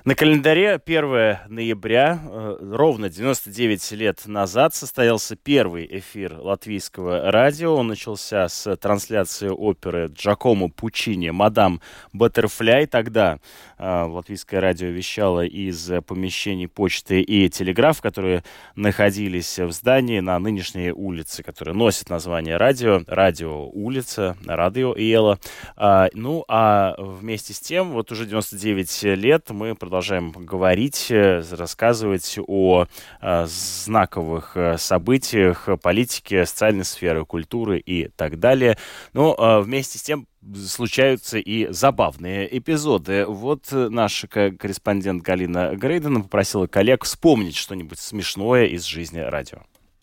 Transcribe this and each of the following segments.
На календаре 1 ноября, ровно 99 лет назад, состоялся первый эфир латвийского радио. Он начался с трансляции оперы Джакомо Пуччини «Мадам Баттерфляй». Тогда латвийское радио вещало из помещений почты и телеграф, которые находились в здании на нынешней улице, которая носит название радио. Радио улица, радио Иела. Ну, а вместе с тем, вот уже 99 лет мы продолжаем говорить, рассказывать о знаковых событиях политики, социальной сферы, культуры и так далее. Но вместе с тем случаются и забавные эпизоды. Вот наш корреспондент Галина Грейдена попросила коллег вспомнить что-нибудь смешное из жизни радио.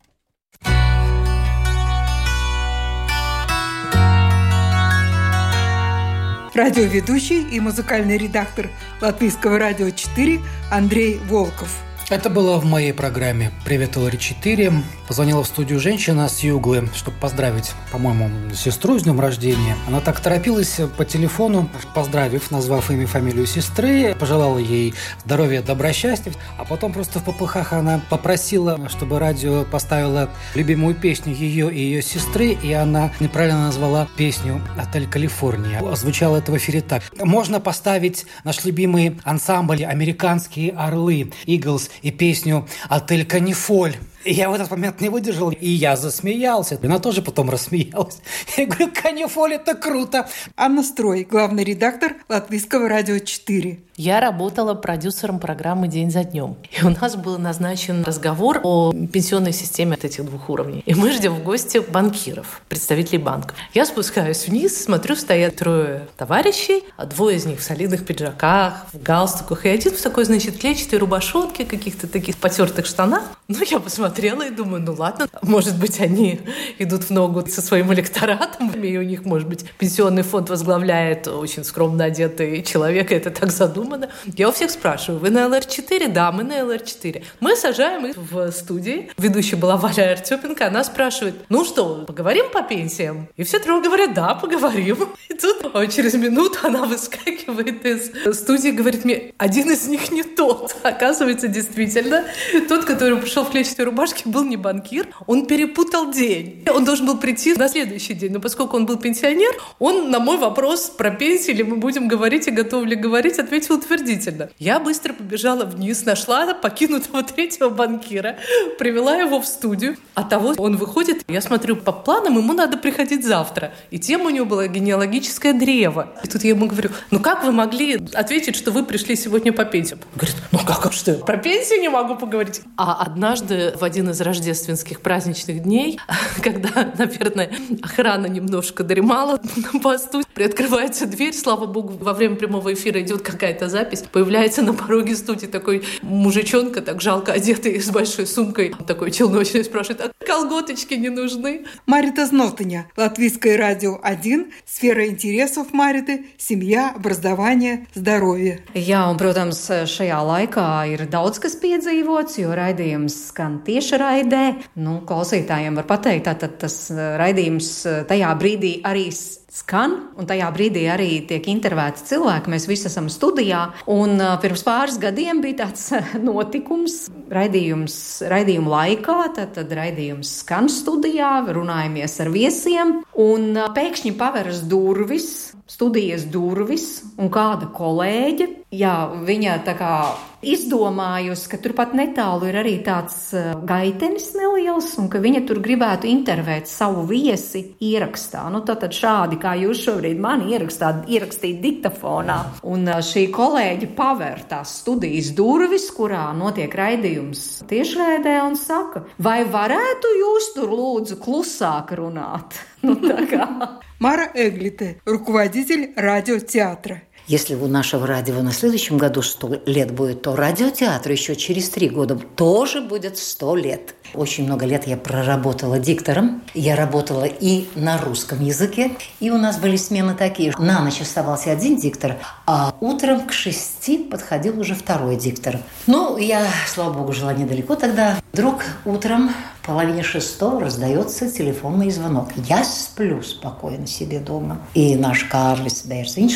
Радиоведущий и музыкальный редактор Латвийского радио 4 Андрей Волков. Это было в моей программе «Привет, ЛР4». Позвонила в студию женщина с Юглы, чтобы поздравить, по-моему, сестру с днем рождения. Она так торопилась по телефону, поздравив, назвав имя и фамилию сестры, пожелала ей здоровья, добра, счастья. А потом просто в попыхах она попросила, чтобы радио поставило любимую песню ее и ее сестры, и она неправильно назвала песню «Отель Калифорния». Звучало это в эфире так. Можно поставить наш любимый ансамбль «Американские орлы» «Иглс» и песню «Отель Канифоль». И я в этот момент не выдержал, и я засмеялся. Она тоже потом рассмеялась. Я говорю, «Канифоль, это круто!» Анна Строй, главный редактор Латвийского радио 4. Я работала продюсером программы «День за днем». И у нас был назначен разговор о пенсионной системе от этих двух уровней. И мы ждем в гости банкиров, представителей банков. Я спускаюсь вниз, смотрю, стоят 3 товарищей, а 2 из них в солидных пиджаках, в галстуках, и один в такой, клетчатой рубашотке, каких-то таких потертых штанах. Ну, я посмотрела и думаю, ну ладно, может быть, они идут в ногу со своим электоратом, и у них, может быть, пенсионный фонд возглавляет очень скромно одетый человек, и это так задумано. Я у всех спрашиваю, вы на ЛР4? Да, мы на ЛР4. Мы сажаем их в студии. Ведущая была Валя Артюпенко. Она спрашивает, ну что, поговорим по пенсиям? И все 3 говорят, да, поговорим. И тут через минуту она выскакивает из студии и говорит мне, один из них не тот. Оказывается, действительно, тот, который пришел в клетчатой рубашке, был не банкир. Он перепутал день. Он должен был прийти на следующий день. Но поскольку он был пенсионер, он на мой вопрос про пенсию, или мы будем говорить и готовы ли говорить, ответил утвердительно. Я быстро побежала вниз, нашла покинутого 3-го банкира, привела его в студию. От того он выходит, я смотрю по планам, ему надо приходить завтра. И тема у него была генеалогическое древо. И тут я ему говорю, ну как вы могли ответить, что вы пришли сегодня по пенсию? Он говорит, ну как, что? Про пенсию не могу поговорить. А однажды в один из рождественских праздничных дней, когда, наверное, охрана немножко дремала на посту, приоткрывается дверь, слава богу, во время прямого эфира идет какая-то запись, появляется на пороге студии такой мужичонка, так жалко одетый, с большой сумкой, такой челночный, спрашивает, а колготочки не нужны? Марита Знотаня, Латвийское радио 1, сфера интересов Мариты, семья, образование, здоровье. Jā, un, protams, šajā laikā ir daudz kas piedzīvots, jo raidījums skan tieši raidē. Nu, klausītājiem var pateikt, tātad tas raidījums tajā brīdī arī skan, un tajā brīdī arī tiek intervēti cilvēki. Mēs visi esam studijā, un pirms pāris gadiem bija tāds notikums raidījuma laikā, tad raidījums skan studijā, runājamies ar viesiem, un pēkšņi paveras studijas durvis, un kāda kolēģe, viņa tā kā izdomājusi, ka turpat netālu ir arī tāds gaitenis neliels, un ka viņa tur gribētu intervēt savu viesi ierakstā. Nu, tātad šādi, kā jūs šobrīd mani ierakstīt diktafonā. Un šī kolēģe paver tās studijas durvis, kurā notiek raidījums tiešraidē, un saka, vai varētu jūs tur lūdzu klusāk runāt? Nu, tā kā. Мара Эглите, руководитель радиотеатра. Если у нашего радио на следующем году 100 лет будет, то радиотеатру еще через 3 года тоже будет 100 лет. Очень много лет я проработала диктором. Я работала и на русском языке. И у нас были смены такие. На ночь оставался один диктор, а утром к 6 подходил уже 2-й диктор. Ну, я, слава богу, жила недалеко тогда. Вдруг утром в половине 6 раздается телефонный звонок. Я сплю спокойно себе дома. И наш Карлис Бērziņš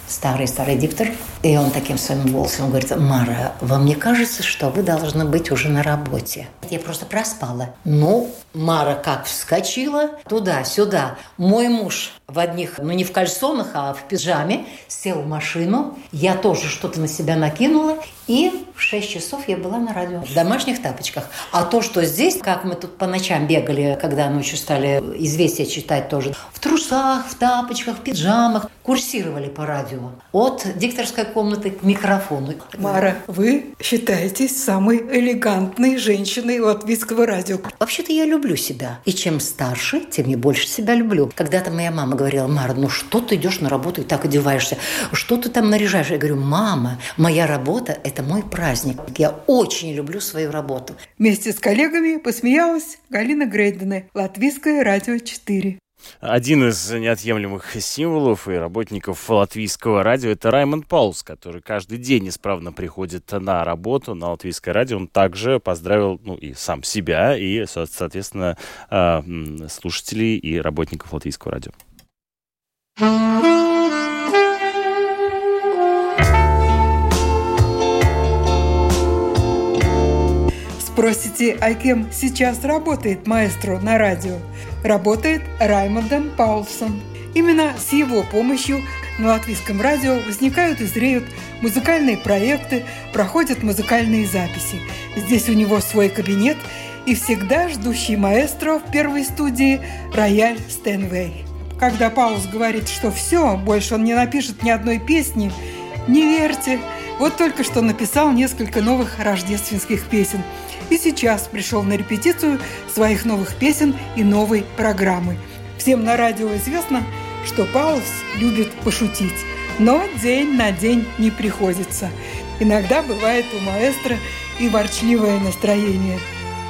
старый диктор. И он таким своим голосом говорит: Мара, вам не кажется, что вы должны быть уже на работе? Я просто проспала. Ну, Мара как вскочила туда-сюда. Мой муж в одних, не в кальсонах, а в пиджаме, сел в машину. Я тоже что-то на себя накинула. И в 6 часов я была на радио. В домашних тапочках. А то, что здесь, как мы тут по ночам бегали, когда ночью стали известия читать тоже, в трусах, в тапочках, в пиджамах, курсировали по радио. От дикторской комнаты к микрофону. Мара, вы считаетесь самой элегантной женщиной латвийского радио. Вообще-то я люблю себя. И чем старше, тем я больше себя люблю. Когда-то моя мама говорила: Мара, ну что ты идешь на работу и так одеваешься? Что ты там наряжаешь? Я говорю: мама, моя работа – это мой праздник. Я очень люблю свою работу. Вместе с коллегами посмеялась Галина Грейдене, Латвийское радио 4. Один из неотъемлемых символов и работников Латвийского радио – это Раймонд Паулс, который каждый день исправно приходит на работу на Латвийское радио. Он также поздравил и сам себя, и, соответственно, слушателей и работников Латвийского радио. Спросите, а кем сейчас работает маэстро на радио? Работает Раймондом Паулсом. Именно с его помощью на Латвийском радио возникают и зреют музыкальные проекты, проходят музыкальные записи. Здесь у него свой кабинет и всегда ждущий маэстро в первой студии рояль Стэнвей. Когда Паулс говорит, что все, больше он не напишет ни одной песни, не верьте. Вот только что написал несколько новых рождественских песен. И сейчас пришел на репетицию своих новых песен и новой программы. Всем на радио известно, что Паулс любит пошутить, но день на день не приходится. Иногда бывает у маэстро и ворчливое настроение.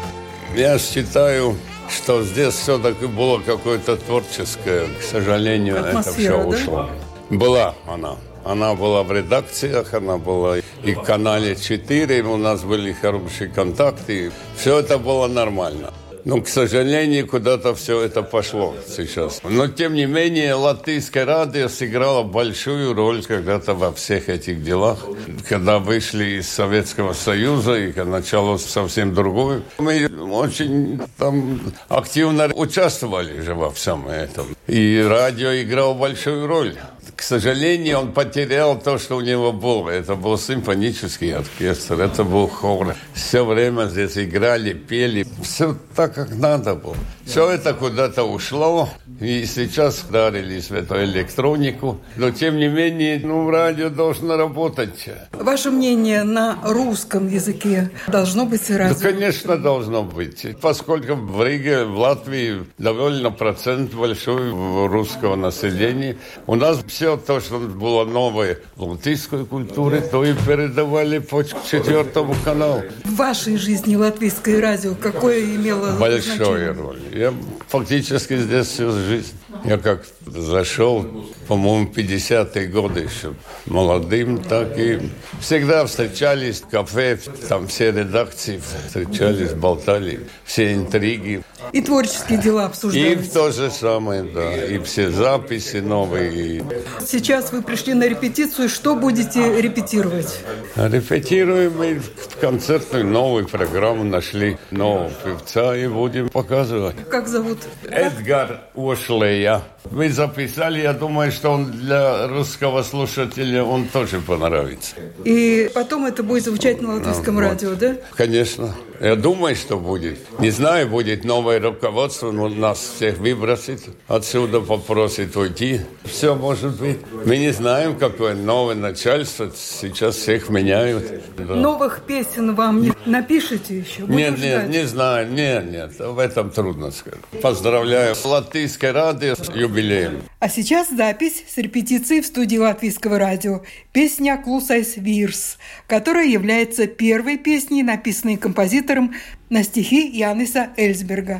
Я считаю, что здесь все-таки было какое-то творческое. К сожалению, атмосфера, это все ушло. Была она. Она была в редакциях, она была и в канале 4, у нас были хорошие контакты. Все это было нормально. Но, к сожалению, куда-то все это пошло сейчас. Но, тем не менее, Латвийское радио сыграло большую роль когда-то во всех этих делах. Когда вышли из Советского Союза, и началось совсем другое, мы очень там активно участвовали же во всем этом. И радио играло большую роль. К сожалению, он потерял то, что у него было. Это был симфонический оркестр, это был хор. Все время здесь играли, пели. Все так, как надо было. Все это куда-то ушло. И сейчас ударились в эту электронику. Но, тем не менее, радио должно работать. Ваше мнение на русском языке должно быть разве? Да, конечно, должно быть. Поскольку в Риге, в Латвии довольно процент большой русского населения. У нас все то, что было новое в латвийской культуре, то и передавали по 4-му каналу. В вашей жизни Латвийское радио какое имело большое роль. Я фактически здесь всю жизнь. Я как зашел, по-моему, 50-е годы еще молодым, так и всегда встречались в кафе, там все редакции встречались, болтали, все интриги. И творческие дела обсуждались. И то же самое, да, и все записи новые. Сейчас вы пришли на репетицию, что будете репетировать? Репетируем мы в концертную новую программу, нашли нового певца и будем показывать. Как зовут? Эдгар Ошлея. Мы записали, я думаю, что он для русского слушателя он тоже понравится. И потом это будет звучать на Латвийском радио, да? Конечно. Я думаю, что будет. Не знаю, будет новое руководство, но нас всех выбросит. Отсюда попросит уйти. Все может быть. Мы не знаем, какое новое начальство. Сейчас всех меняют. Да. Новых песен вам не напишите еще? Нет, не знаю. Нет. В этом трудно сказать. Поздравляю Латвийское радио с юбилеем. А сейчас запись с репетицией в студии Латвийского радио. Песня «Клусайс Вирс», которая является первой песней, написанной композитором на стихи Яниса Эльсберга.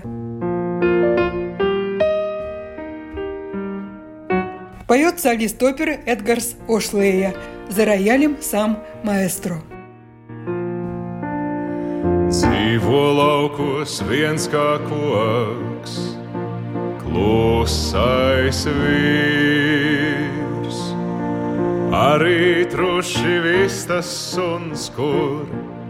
Поет солист оперы Эдгарс Ошлея. За роялем сам маэстро. Dzīvo laukos viens kā koks, klusais vīrs, arī truši vistas suns, kur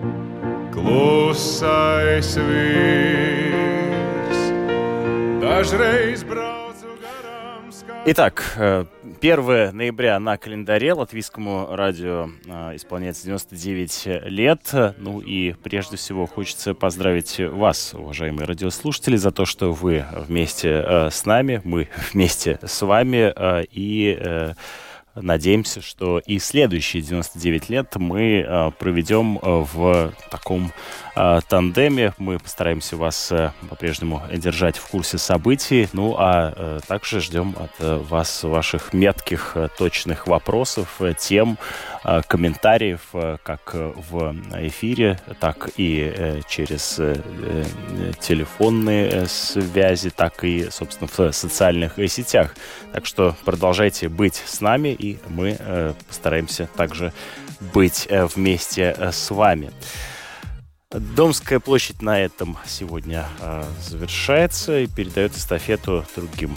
klusais vīrs. Dažreiz braucu garām skatu. Итак, 1 ноября на календаре Латвийскому радио исполняется 99 лет. Ну и прежде всего хочется поздравить вас, уважаемые радиослушатели, за то, что вы вместе с нами, мы вместе с вами. И надеемся, что и следующие 99 лет мы проведем в таком тандеме. Мы постараемся вас по-прежнему держать в курсе событий. Ну, а также ждем от вас ваших метких, точных вопросов, тем, комментариев, как в эфире, так и через телефонные связи, так и, собственно, в социальных сетях. Так что продолжайте быть с нами, и мы постараемся также быть вместе с вами. Домская площадь на этом сегодня завершается и передает эстафету другим